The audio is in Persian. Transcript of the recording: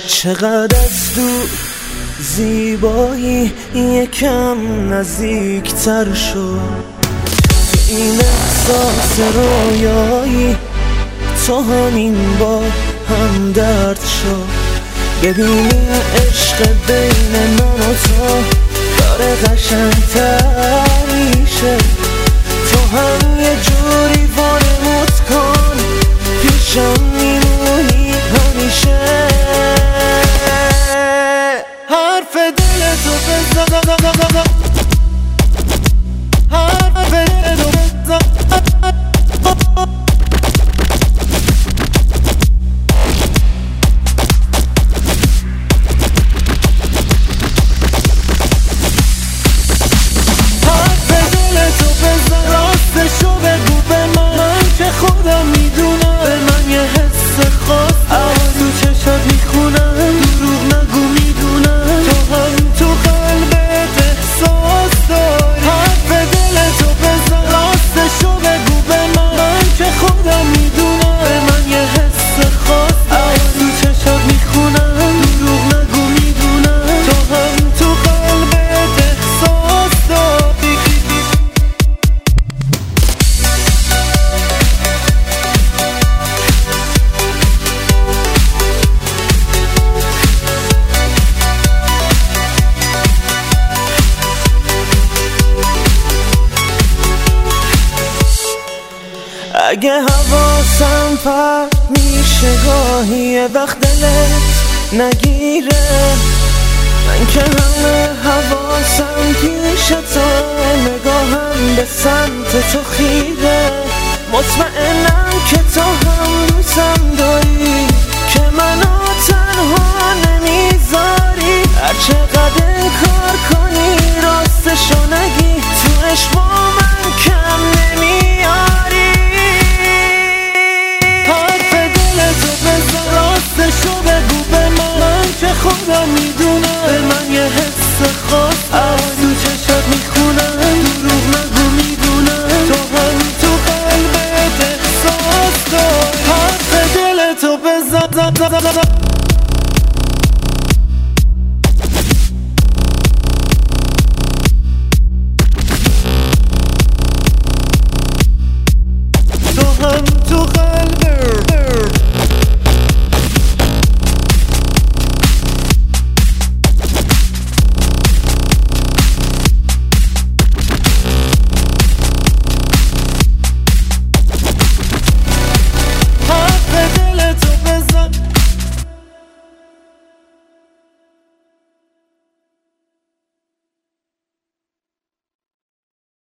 چقدر از دور زیبایی یکم نزدیکتر شد. این احساس رویایی تو همین بار هم درد شد. ببینی عشق بین من و تو داره قشنگتر میشه. تو هم یه جوری وانمود کن پیشم میمونی همیشه. حرف دل تو بزن، حرف دل تو بزن. راستشو بگو به من که خودم میدونم. به من یه حس خاص از تو چشات میخونم. دروغ نگو میدونم تو هم تو قلبت احساس داری. حرف دل تو بزن، راستشو بگو به من که خودم میدونم. به من یه حس خاص از تو چشات میخونم. دروغ نگو میدونم تو هم تو قلبت احساس داری. اگه حواسم پرت میشه گاهی یه وقت دلت نگیره. من که همه حواسم پیش تو، نگاهم به سمت تو خیره. مطمئنم که تو هم دوستم داری، که منو تنها نمیذاری. هر چقدر کار کنی راستشو نگی، تو عشق با من کم نمیاری. راستشو بگو به من که خودم میدونم. به من یه حس خاص از تو چشات میخونم. دروغ نگو میدونم تو هم تو قلبت احساس داری. حرف دل تو بزن.